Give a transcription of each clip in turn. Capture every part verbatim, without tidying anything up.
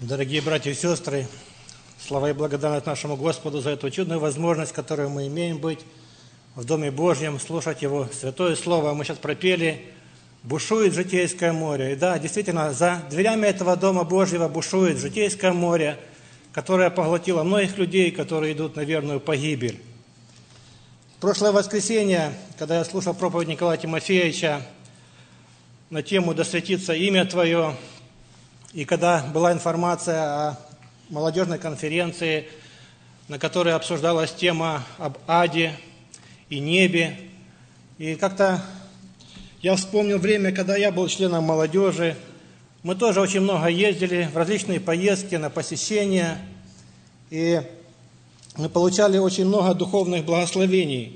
Дорогие братья и сестры, слава и благодарность нашему Господу за эту чудную возможность, которую мы имеем быть в Доме Божьем, слушать Его святое Слово. Мы сейчас пропели «Бушует житейское море». И да, действительно, за дверями этого Дома Божьего бушует житейское море, которое поглотило многих людей, которые идут на верную погибель. В прошлое воскресенье, когда я слушал проповедь Николая Тимофеевича на тему «Да святится имя Твое», и когда была информация о молодежной конференции, на которой обсуждалась тема об аде и небе, и как-то я вспомнил время, когда я был членом молодежи. Мы тоже очень много ездили в различные поездки, на посещения, и мы получали очень много духовных благословений.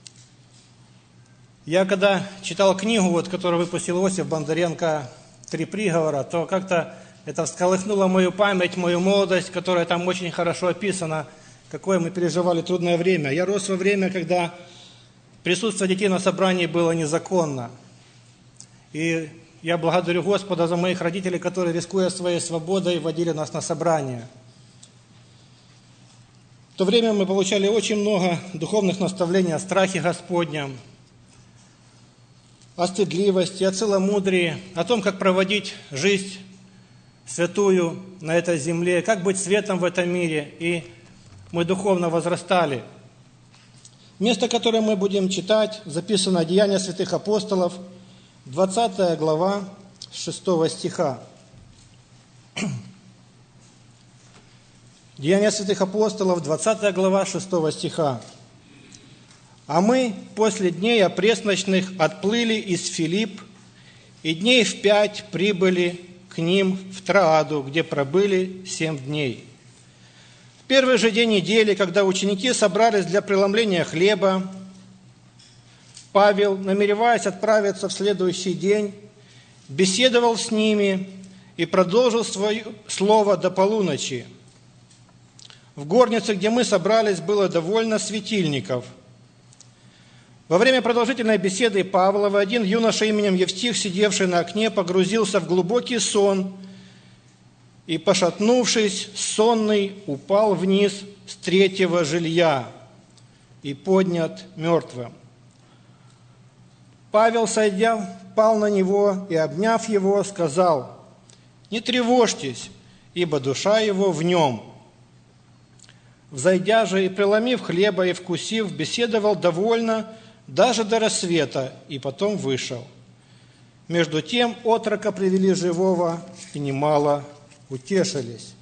Я когда читал книгу, вот, которую выпустил Иосиф Бондаренко «Три приговора», то как-то это всколыхнуло мою память, мою молодость, которая там очень хорошо описана, какое мы переживали трудное время. Я рос во время, когда присутствие детей на собрании было незаконно. И я благодарю Господа за моих родителей, которые, рискуя своей свободой, водили нас на собрания. В то время мы получали очень много духовных наставлений о страхе Господнем, о стыдливости, о целомудрии, о том, как проводить жизнь святую на этой земле, как быть светом в этом мире, и мы духовно возрастали. Место, которое мы будем читать, записано «Деяния святых апостолов», двадцатая глава, шестого стиха. Деяния святых апостолов, двадцатая глава, шестого стиха. «А мы после дней опресночных отплыли из Филипп, и дней в пять прибыли к ним в Трааду, где пробыли семь дней. В первый же день недели, когда ученики собрались для преломления хлеба, Павел, намереваясь отправиться в следующий день, беседовал с ними и продолжил свое слово до полуночи. В горнице, где мы собрались, было довольно светильников. Во время продолжительной беседы Павлова один юноша именем Евстих, сидевший на окне, погрузился в глубокий сон и, пошатнувшись, сонный упал вниз с третьего жилья и поднят мертвым. Павел, сойдя, пал на него и, обняв его, сказал: «Не тревожьтесь, ибо душа его в нем». Взойдя же и преломив хлеба и вкусив, беседовал довольно даже до рассвета, и потом вышел. Между тем отрока привели живого, и немало утешились.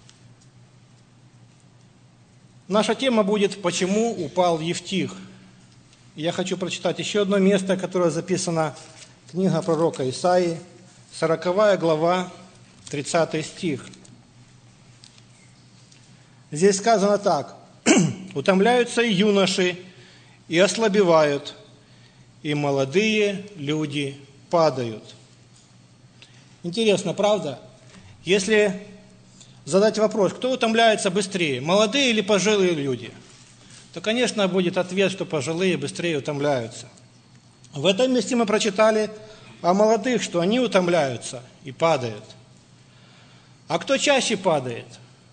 Наша тема будет «Почему упал Евтих?». Я хочу прочитать еще одно место, которое записано книга пророка Исаии, сороковая глава, тридцатый стих. Здесь сказано так: «Утомляются и юноши, и ослабевают, и молодые люди падают». Интересно, правда? Если задать вопрос, кто утомляется быстрее, молодые или пожилые люди, то, конечно, будет ответ, что пожилые быстрее утомляются. В этом месте мы прочитали о молодых, что они утомляются и падают. А кто чаще падает?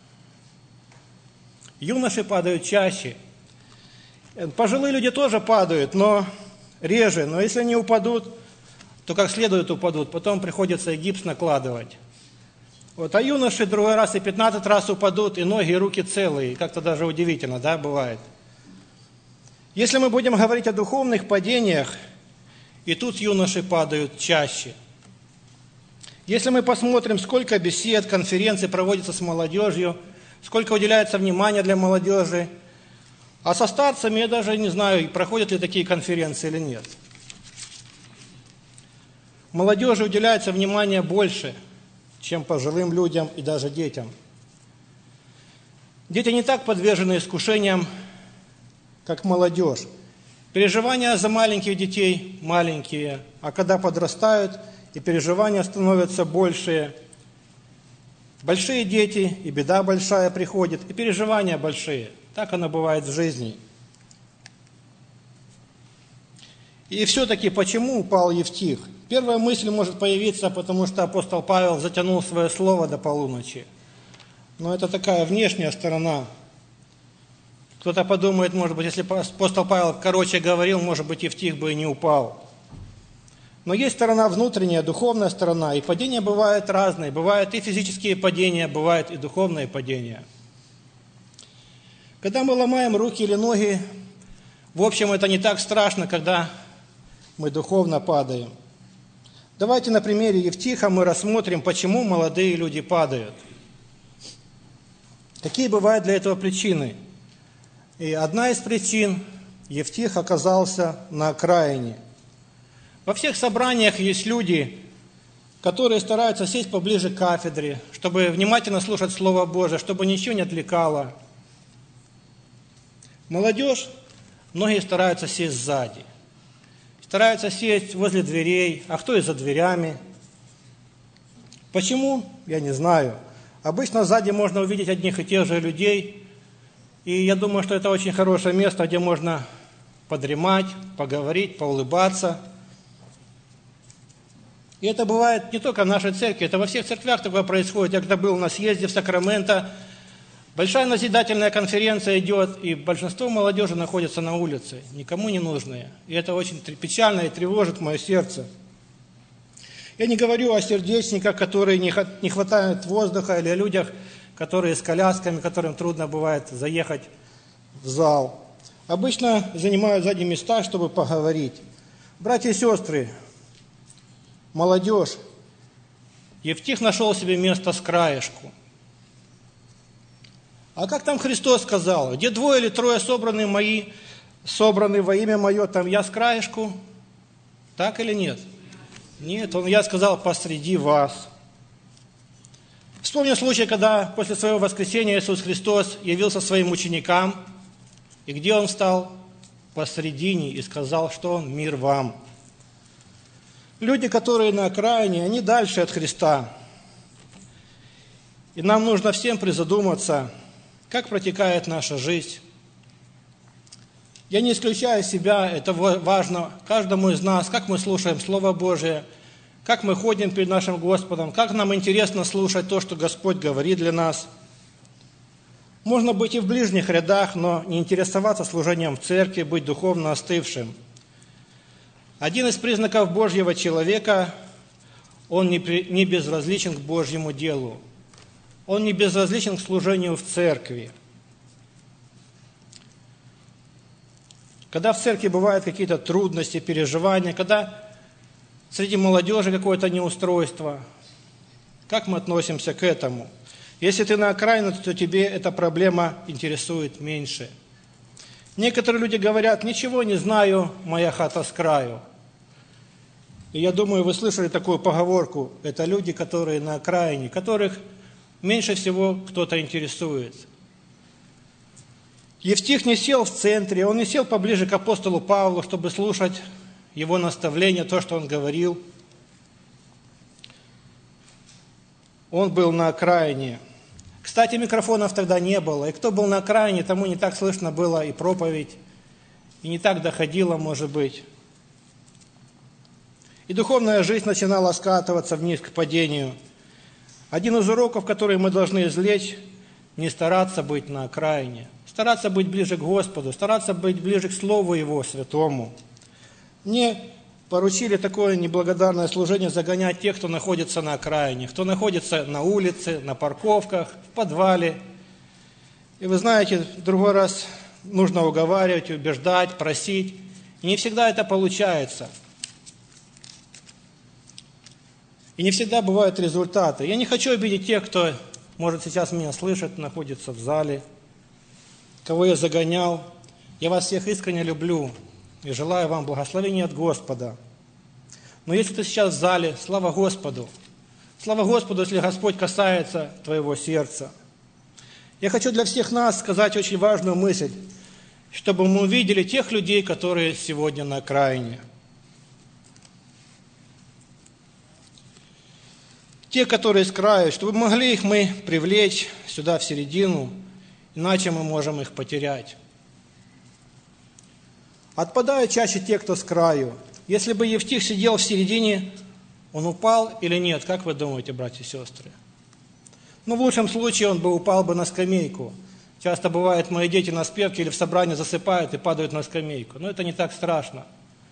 Юноши падают чаще. Пожилые люди тоже падают, но реже. Но если они упадут, то как следует упадут. Потом приходится и гипс накладывать. Вот. А юноши другой раз и пятнадцать раз упадут, и ноги, и руки целые. Как-то даже удивительно, да, бывает. Если мы будем говорить о духовных падениях, и тут юноши падают чаще. Если мы посмотрим, сколько бесед, конференций проводится с молодежью, сколько уделяется внимания для молодежи, а со старцами я даже не знаю, проходят ли такие конференции или нет. Молодежи уделяется внимание больше, чем пожилым людям и даже детям. Дети не так подвержены искушениям, как молодежь. Переживания за маленьких детей маленькие, а когда подрастают, и переживания становятся большие. Большие дети, и беда большая приходит, и переживания большие. Так оно бывает в жизни. И все-таки почему упал Евтих? Первая мысль может появиться, потому что апостол Павел затянул свое слово до полуночи. Но это такая внешняя сторона. Кто-то подумает, может быть, если апостол Павел короче говорил, может быть, Евтих бы и не упал. Но есть сторона внутренняя, духовная сторона, и падения бывают разные. Бывают и физические падения, бывают и духовные падения. Когда мы ломаем руки или ноги, в общем, это не так страшно, когда мы духовно падаем. Давайте на примере Евтиха мы рассмотрим, почему молодые люди падают. Какие бывают для этого причины? И одна из причин – Евтих оказался на окраине. Во всех собраниях есть люди, которые стараются сесть поближе к кафедре, чтобы внимательно слушать Слово Божие, чтобы ничего не отвлекало. Молодежь, многие стараются сесть сзади. Стараются сесть возле дверей, а кто и за дверями. Почему? Я не знаю. Обычно сзади можно увидеть одних и тех же людей, и я думаю, что это очень хорошее место, где можно подремать, поговорить, поулыбаться. И это бывает не только в нашей церкви, это во всех церквях такое происходит. Я когда был на съезде в Сакраменто, большая назидательная конференция идет, и большинство молодежи находится на улице, никому не нужные. И это очень печально и тревожит мое сердце. Я не говорю о сердечниках, которые не хватает воздуха, или о людях, которые с колясками, которым трудно бывает заехать в зал. Обычно занимают задние места, чтобы поговорить. Братья и сестры, молодежь, Евтих нашел себе место с краешку. А как там Христос сказал? Где двое или трое собраны мои, собраны во имя мое, там я с краешку? Так или нет? Нет, он, я сказал, посреди вас. Вспомню случай, когда после своего воскресения Иисус Христос явился своим ученикам, и где он встал? Посредине, и сказал, что он мир вам. Люди, которые на окраине, они дальше от Христа. И нам нужно всем призадуматься, как протекает наша жизнь. Я не исключаю себя, это важно каждому из нас, как мы слушаем Слово Божие, как мы ходим перед нашим Господом, как нам интересно слушать то, что Господь говорит для нас. Можно быть и в ближних рядах, но не интересоваться служением в церкви, быть духовно остывшим. Один из признаков Божьего человека – он не, при, не безразличен к Божьему делу. Он не безразличен к служению в церкви. Когда в церкви бывают какие-то трудности, переживания, когда среди молодежи какое-то неустройство, как мы относимся к этому? Если ты на окраине, то тебе эта проблема интересует меньше. Некоторые люди говорят, ничего не знаю, моя хата с краю. И я думаю, вы слышали такую поговорку, это люди, которые на окраине, которых меньше всего кто-то интересует. Евтих не сел в центре, он не сел поближе к апостолу Павлу, чтобы слушать его наставления, то, что он говорил. Он был на окраине. Кстати, микрофонов тогда не было, и кто был на окраине, тому не так слышно было и проповедь, и не так доходило, может быть. И духовная жизнь начинала скатываться вниз к падению. Один из уроков, который мы должны извлечь, не стараться быть на окраине, стараться быть ближе к Господу, стараться быть ближе к Слову Его Святому. Мне поручили такое неблагодарное служение загонять тех, кто находится на окраине, кто находится на улице, на парковках, в подвале. И вы знаете, в другой раз нужно уговаривать, убеждать, просить. И не всегда это получается. И не всегда бывают результаты. Я не хочу обидеть тех, кто, может, сейчас меня слышит, находится в зале, кого я загонял. Я вас всех искренне люблю и желаю вам благословения от Господа. Но если ты сейчас в зале, слава Господу. Слава Господу, если Господь касается твоего сердца. Я хочу для всех нас сказать очень важную мысль, чтобы мы увидели тех людей, которые сегодня на окраине. Те, которые с краю, чтобы могли их мы привлечь сюда в середину, иначе мы можем их потерять. Отпадают чаще те, кто с краю. Если бы Евтих сидел в середине, он упал или нет? Как вы думаете, братья и сестры? Ну, в лучшем случае он бы упал бы на скамейку. Часто бывает, мои дети на спевке или в собрании засыпают и падают на скамейку. Но это не так страшно.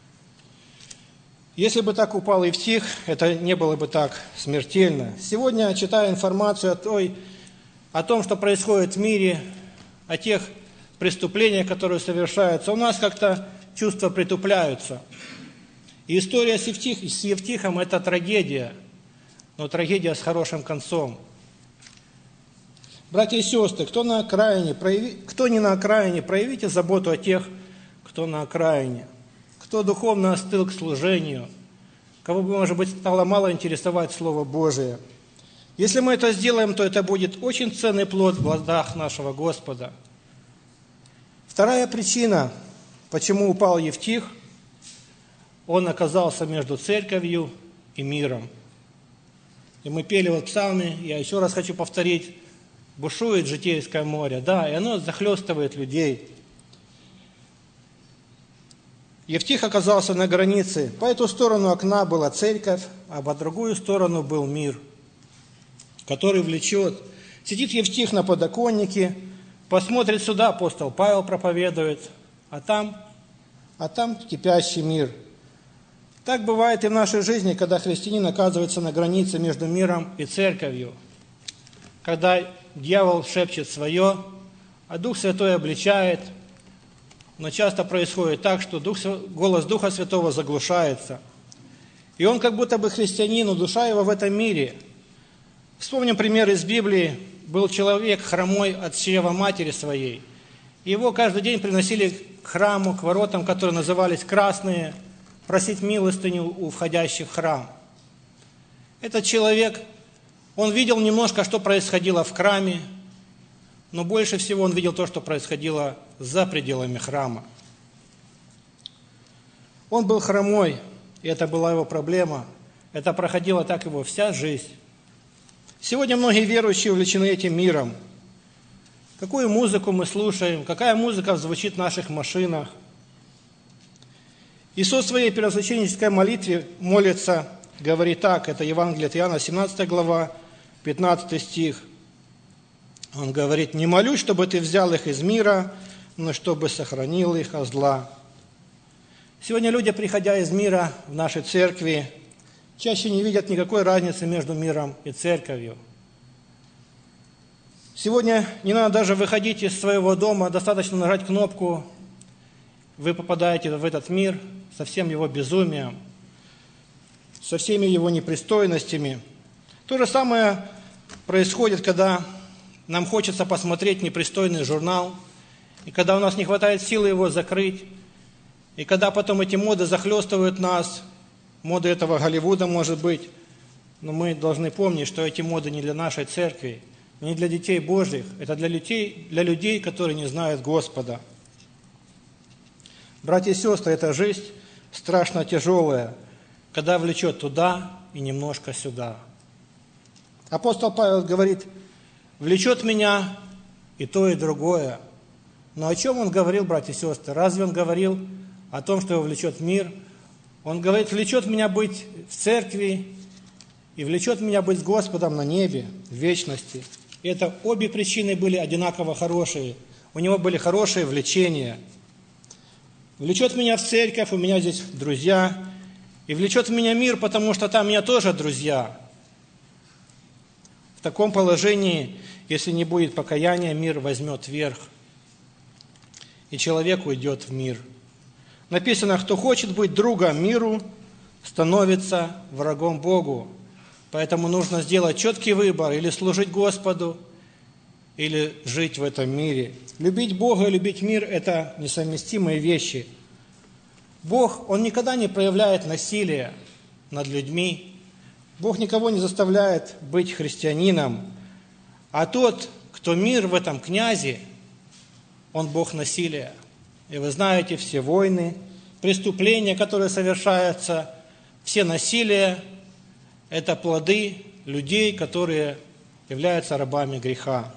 Если бы так упал Евтих, это не было бы так смертельно. Сегодня, читая информацию о, той, о том, что происходит в мире, о тех преступлениях, которые совершаются, у нас как-то чувства притупляются. И история с, Евтих, с Евтихом – это трагедия, но трагедия с хорошим концом. Братья и сестры, кто на окраине, прояви... кто не на окраине, проявите заботу о тех, кто на окраине. Кто духовно остыл к служению, кого бы, может быть, стало мало интересовать Слово Божие. Если мы это сделаем, то это будет очень ценный плод в глазах нашего Господа. Вторая причина, почему упал Евтих, он оказался между церковью и миром. И мы пели вот псалмы, я еще раз хочу повторить, бушует житейское море, да, и оно захлестывает людей. Евтих оказался на границе. По эту сторону окна была церковь, а по другую сторону был мир, который влечет. Сидит Евтих на подоконнике, посмотрит сюда, апостол Павел проповедует, а там, а там кипящий мир. Так бывает и в нашей жизни, когда христианин оказывается на границе между миром и церковью. Когда дьявол шепчет свое, а Дух Святой обличает. Но часто происходит так, что дух, голос Духа Святого заглушается. И он как будто бы христианин, но душа его в этом мире. Вспомним пример из Библии. Был человек хромой от чрева матери своей. Его каждый день приносили к храму, к воротам, которые назывались красные, просить милостыню у входящих в храм. Этот человек, он видел немножко, что происходило в храме, но больше всего он видел то, что происходило за пределами храма. Он был хромой, и это была его проблема. Это проходила так его вся жизнь. Сегодня многие верующие увлечены этим миром. Какую музыку мы слушаем, какая музыка звучит в наших машинах. Иисус в своей первосвященнической молитве молится, говорит так, это Евангелие от Иоанна, семнадцатая глава, пятнадцатый стих. Он говорит: «Не молюсь, чтобы ты взял их из мира, но чтобы сохранил их от зла». Сегодня люди, приходя из мира в нашей церкви, чаще не видят никакой разницы между миром и церковью. Сегодня не надо даже выходить из своего дома, достаточно нажать кнопку, вы попадаете в этот мир со всем его безумием, со всеми его непристойностями. То же самое происходит, когда нам хочется посмотреть непристойный журнал, и когда у нас не хватает силы его закрыть, и когда потом эти моды захлестывают нас, моды этого Голливуда, может быть, но мы должны помнить, что эти моды не для нашей церкви, не для детей Божьих, это для людей, для людей, которые не знают Господа. Братья и сестры, эта жизнь страшно тяжелая, когда влечет туда и немножко сюда. Апостол Павел говорит: влечет меня и то, и другое. Но о чем он говорил, братья и сестры? Разве он говорил о том, что его влечет мир? Он говорит: влечет меня быть в церкви и влечет меня быть с Господом на небе, в вечности. И это обе причины были одинаково хорошие. У него были хорошие влечения. Влечет меня в церковь, у меня здесь друзья. И влечет меня мир, потому что там у меня тоже друзья. В таком положении, если не будет покаяния, мир возьмет верх, и человек уйдет в мир. Написано: кто хочет быть другом миру, становится врагом Богу. Поэтому нужно сделать четкий выбор: или служить Господу, или жить в этом мире. Любить Бога и любить мир – это несовместимые вещи. Бог, Он никогда не проявляет насилия над людьми. Бог никого не заставляет быть христианином. А тот, кто мир в этом князе, он Бог насилия. И вы знаете, все войны, преступления, которые совершаются, все насилия – это плоды людей, которые являются рабами греха.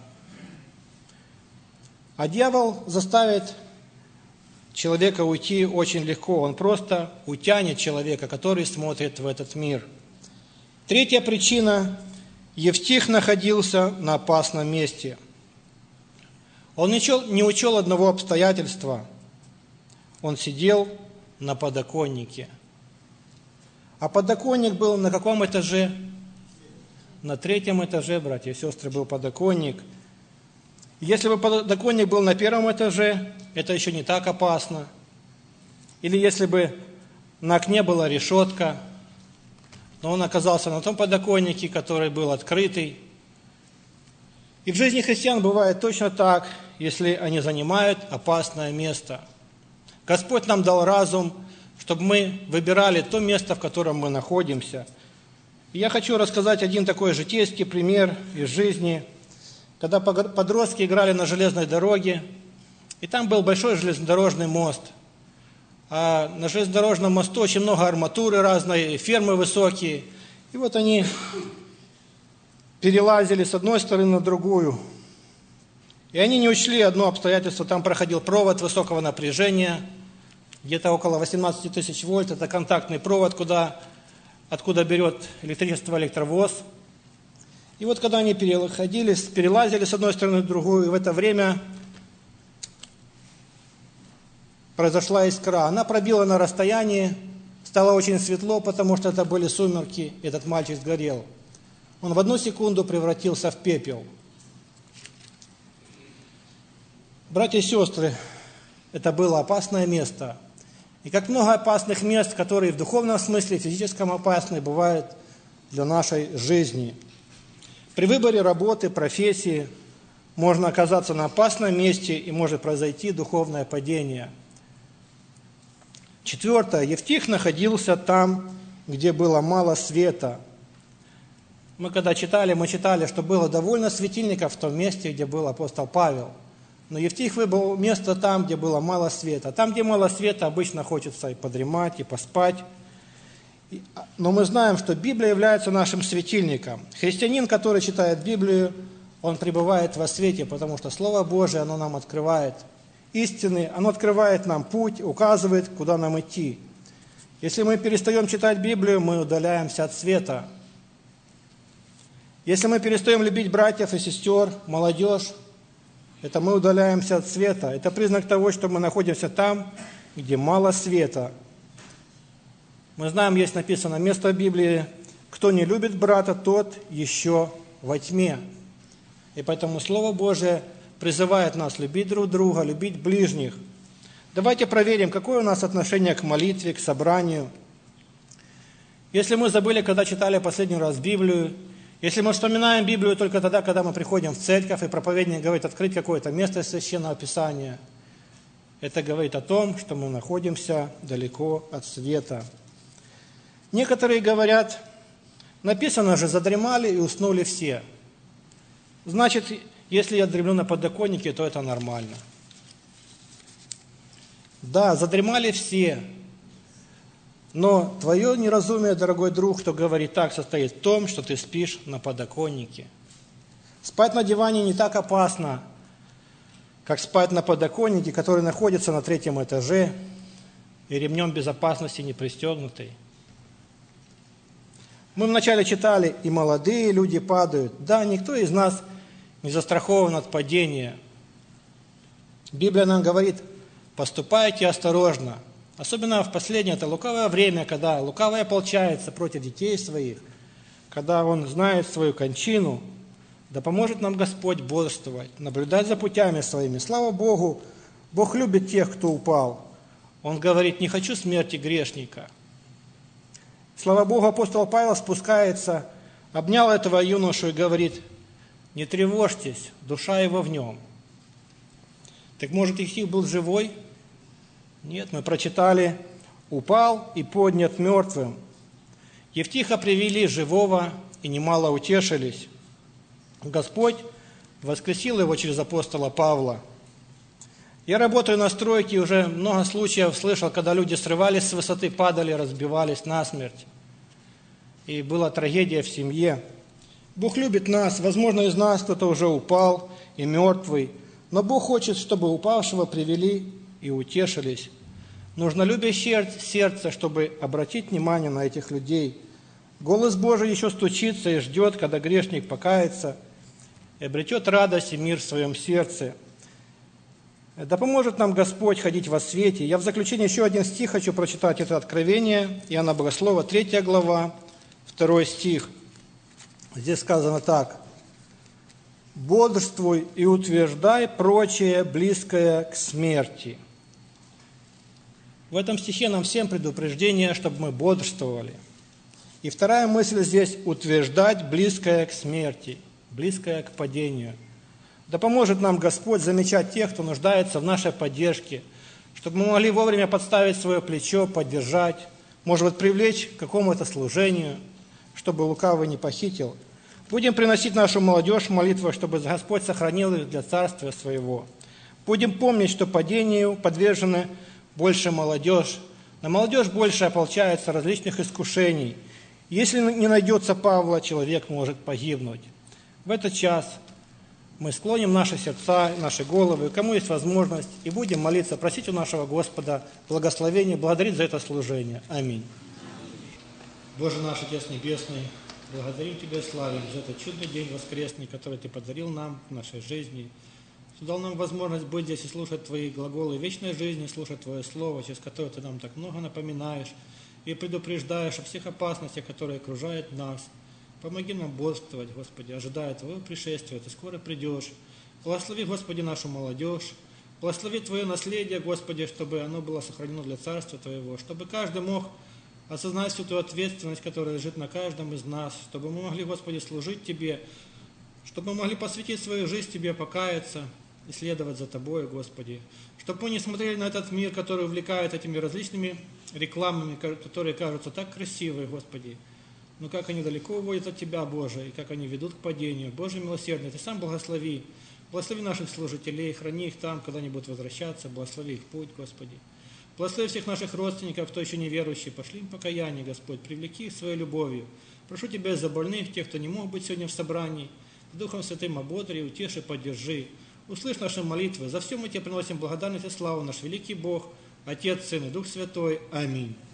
А дьявол заставит человека уйти очень легко. Он просто утянет человека, который смотрит в этот мир. Третья причина Евтих находился на опасном месте. Он не учел, не учел одного обстоятельства. Он сидел на подоконнике. А подоконник был на каком этаже? На третьем этаже, братья и сестры, был подоконник. Если бы подоконник был на первом этаже, это еще не так опасно. Или если бы на окне была решетка, но он оказался на том подоконнике, который был открытый. И в жизни христиан бывает точно так, если они занимают опасное место. Господь нам дал разум, чтобы мы выбирали то место, в котором мы находимся. И я хочу рассказать один такой житейский пример из жизни, когда подростки играли на железной дороге, и там был большой железнодорожный мост. А на железнодорожном мосту очень много арматуры разной, фермы высокие. И вот они перелазили с одной стороны на другую. И они не учли одно обстоятельство. Там проходил провод высокого напряжения, где-то около восемнадцать тысяч вольт. Это контактный провод, куда, откуда берет электричество электровоз. И вот когда они переходили, перелазили с одной стороны на другую, и в это время произошла искра. Она пробила на расстоянии, стало очень светло, потому что это были сумерки, этот мальчик сгорел. Он в одну секунду превратился в пепел. Братья и сестры, это было опасное место. И как много опасных мест, которые в духовном смысле, в физическом опасны, бывают для нашей жизни. При выборе работы, профессии можно оказаться на опасном месте и может произойти духовное падение. Четвертое. Евтих находился там, где было мало света. Мы когда читали, мы читали, что было довольно светильников в том месте, где был апостол Павел. Но Евтих выбрал место там, где было мало света. Там, где мало света, обычно хочется и подремать, и поспать. Но мы знаем, что Библия является нашим светильником. Христианин, который читает Библию, он пребывает во свете, потому что Слово Божие, оно нам открывает истины, оно открывает нам путь, указывает, куда нам идти. Если мы перестаем читать Библию, мы удаляемся от света. Если мы перестаем любить братьев и сестер, молодежь, это мы удаляемся от света. Это признак того, что мы находимся там, где мало света. Мы знаем, есть написано место в Библии: кто не любит брата, тот еще во тьме. И поэтому Слово Божие призывает нас любить друг друга, любить ближних. Давайте проверим, какое у нас отношение к молитве, к собранию. Если мы забыли, когда читали последний раз Библию, если мы вспоминаем Библию только тогда, когда мы приходим в церковь, и проповедник говорит открыть какое-то место из Священного Писания, это говорит о том, что мы находимся далеко от света. Некоторые говорят, написано же, задремали и уснули все. Значит, если я дремлю на подоконнике, то это нормально. Да, задремали все. Но твое неразумие, дорогой друг, кто говорит так, состоит в том, что ты спишь на подоконнике. Спать на диване не так опасно, как спать на подоконнике, который находится на третьем этаже и ремнем безопасности не пристегнутый. Мы вначале читали, и молодые люди падают. Да, никто из нас не застрахован от падения. Библия нам говорит, поступайте осторожно. Особенно в последнее, это лукавое время, когда лукавый ополчается против детей своих, когда он знает свою кончину. Да поможет нам Господь бодрствовать, наблюдать за путями своими. Слава Богу, Бог любит тех, кто упал. Он говорит, не хочу смерти грешника. Слава Богу, апостол Павел спускается, обнял этого юношу и говорит, не тревожьтесь, душа его в нем. Так может, Евтих был живой? Нет, мы прочитали, упал и поднят мертвым. Евтиха привели живого и немало утешились. Господь воскресил его через апостола Павла. Я работаю на стройке, и уже много случаев слышал, когда люди срывались с высоты, падали, разбивались насмерть. И была трагедия в семье. Бог любит нас, возможно, из нас кто-то уже упал и мертвый, но Бог хочет, чтобы упавшего привели и утешились. Нужно любящее сердце, чтобы обратить внимание на этих людей. Голос Божий еще стучится и ждет, когда грешник покается и обретет радость и мир в своем сердце. Да поможет нам Господь ходить во свете. Я в заключение еще один стих хочу прочитать. Это Откровение, Иоанна Богослова, третья глава, второй стих. Здесь сказано так. «Бодрствуй и утверждай прочее, близкое к смерти». В этом стихе нам всем предупреждение, чтобы мы бодрствовали. И вторая мысль здесь – утверждать близкое к смерти, близкое к падению. Да поможет нам Господь замечать тех, кто нуждается в нашей поддержке, чтобы мы могли вовремя подставить свое плечо, поддержать, может быть, привлечь к какому-то служению, чтобы лукавый не похитил. Будем приносить нашу молодежь в молитву, чтобы Господь сохранил их для Царствия Своего. Будем помнить, что падению подвержены больше молодежь. На молодежь больше ополчается различных искушений. Если не найдется Павла, человек может погибнуть. В этот час мы склоним наши сердца, наши головы, кому есть возможность, и будем молиться, просить у нашего Господа благословения, благодарить за это служение. Аминь. Боже наш Отец Небесный, благодарим Тебя и славим за этот чудный день воскресный, который Ты подарил нам в нашей жизни. Ты дал нам возможность быть здесь и слушать Твои глаголы вечной жизни, слушать Твое Слово, через которое Ты нам так много напоминаешь и предупреждаешь о всех опасностях, которые окружают нас. Помоги нам бодрствовать, Господи, ожидая Твоего пришествия, Ты скоро придешь. Благослови, Господи, нашу молодежь. Благослови Твое наследие, Господи, чтобы оно было сохранено для Царства Твоего, чтобы каждый мог осознать всю ту ответственность, которая лежит на каждом из нас, чтобы мы могли, Господи, служить Тебе, чтобы мы могли посвятить свою жизнь Тебе, покаяться и следовать за Тобой, Господи. Чтобы мы не смотрели на этот мир, который увлекает этими различными рекламами, которые кажутся так красивые, Господи, но как они далеко уводят от Тебя, Боже, и как они ведут к падению. Боже милосердный, Ты сам благослови. Благослови наших служителей, храни их там, когда они будут возвращаться, благослови их путь, Господи. Благослови всех наших родственников, кто еще неверующий, пошли им покаяние, Господь, привлеки их своей любовью. Прошу Тебя за больных, тех, кто не мог быть сегодня в собрании, Духом Святым ободри, утеши, поддержи. Услышь наши молитвы. За все мы Тебе приносим благодарность и славу, наш великий Бог, Отец, Сын и Дух Святой. Аминь.